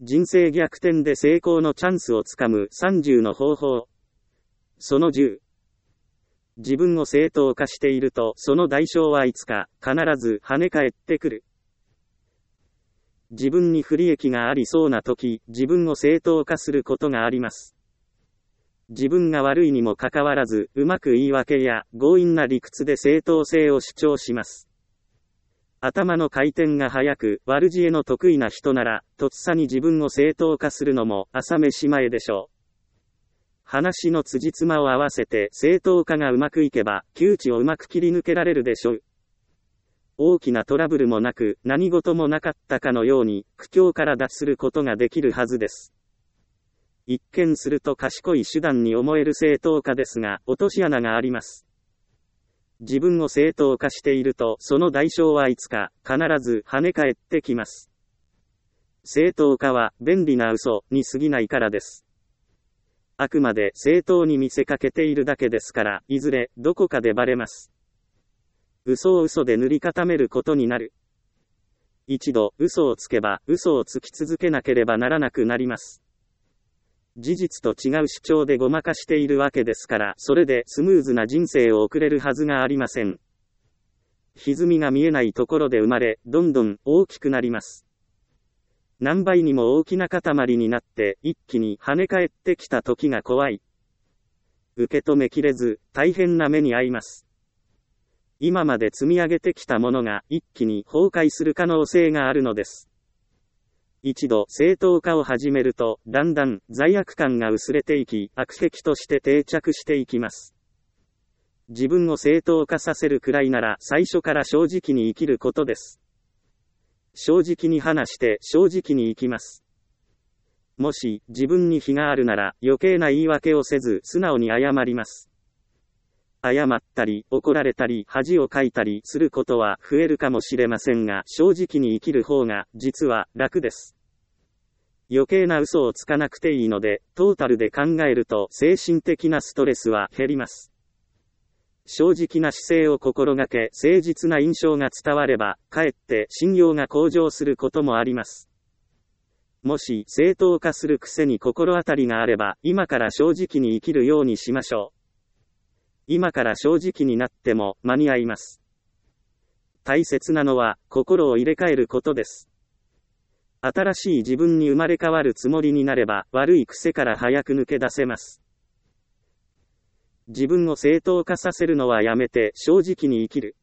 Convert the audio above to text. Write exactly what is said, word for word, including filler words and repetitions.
人生逆転で成功のチャンスをつかむさんじゅうの方法。そのじゅう。自分を正当化していると、その代償はいつか、必ず跳ね返ってくる。自分に不利益がありそうな時、自分を正当化することがあります。自分が悪いにもかかわらず、うまく言い訳や強引な理屈で正当性を主張します。頭の回転が速く、悪知恵の得意な人なら、とっさに自分を正当化するのも朝飯前でしょう。話の辻褄を合わせて正当化がうまくいけば、窮地をうまく切り抜けられるでしょう。大きなトラブルもなく、何事もなかったかのように、苦境から脱することができるはずです。一見すると賢い手段に思える正当化ですが、落とし穴があります。自分を正当化していると、その代償はいつか、必ず跳ね返ってきます。正当化は、便利な嘘に過ぎないからです。あくまで正当に見せかけているだけですから、いずれ、どこかでバレます。嘘を嘘で塗り固めることになる。一度、嘘をつけば、嘘をつき続けなければならなくなります。事実と違う主張でごまかしているわけですから、それでスムーズな人生を送れるはずがありません。歪みが見えないところで生まれ、どんどん大きくなります。何倍にも大きな塊になって、一気に跳ね返ってきた時が怖い。受け止めきれず、大変な目に遭います。今まで積み上げてきたものが一気に崩壊する可能性があるのです。一度正当化を始めると、だんだん罪悪感が薄れていき、悪癖として定着していきます。自分を正当化させるくらいなら最初から正直に生きることです。正直に話して正直に生きます。もし自分に非があるなら余計な言い訳をせず素直に謝ります。謝ったり怒られたり恥をかいたりすることは増えるかもしれませんが、正直に生きる方が実は楽です。余計な嘘をつかなくていいので、トータルで考えると精神的なストレスは減ります。正直な姿勢を心がけ、誠実な印象が伝われば、かえって信用が向上することもあります。もし正当化する癖に心当たりがあれば、今から正直に生きるようにしましょう。今から正直になっても間に合います。大切なのは心を入れ替えることです。新しい自分に生まれ変わるつもりになれば、悪い癖から早く抜け出せます。自分を正当化させるのはやめて正直に生きる。